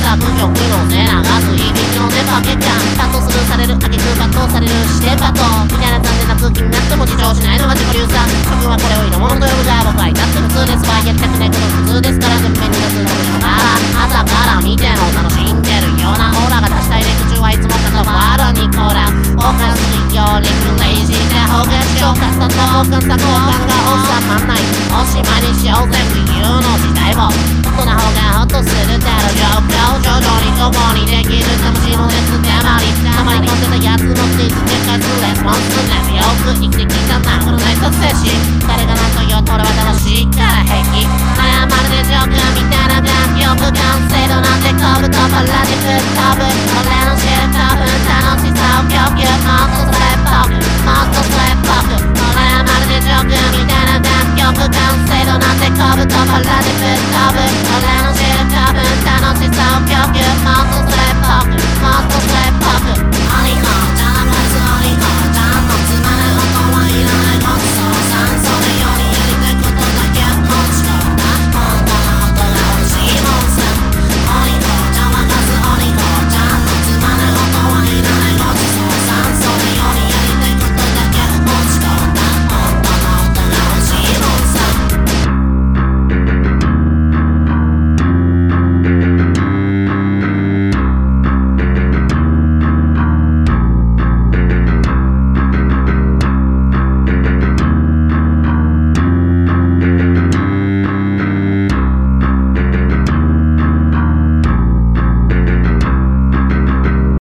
作曲の背流す響きのねパケ感パッとスルーされる挙句抜刀されるしてパッとみたいな残念な空気になっても自重しないのが自己流さ僕はこれを色物と呼ぶが僕は至って普通ですわやりたくないこと普通ですから全面に出すのも朝から見ての楽しんでるようなオーラが出したいレク中はいつも関わるにこらおかしいよリクレイジーでほがしようかさと交換が収まんないおしまいにしようぜ冬の時代をこの方がホッとするだろうよ徐々にどこにできる魂の熱でたまり込んでたやつのついつけ返すレスポンスねよく生きてきたなこのナイト精神誰が何と言おうと俺は楽しいから平気謝るでジョークみたいな楽曲完成度なんて飛ぶとパラジぶっ飛ぶ俺の知る多分楽しさを供給もっとそれっぽくもっとそれっぽく俺はまるでジョークみたいな楽曲完成度なんて飛ぶとパラジぶっ飛ぶ俺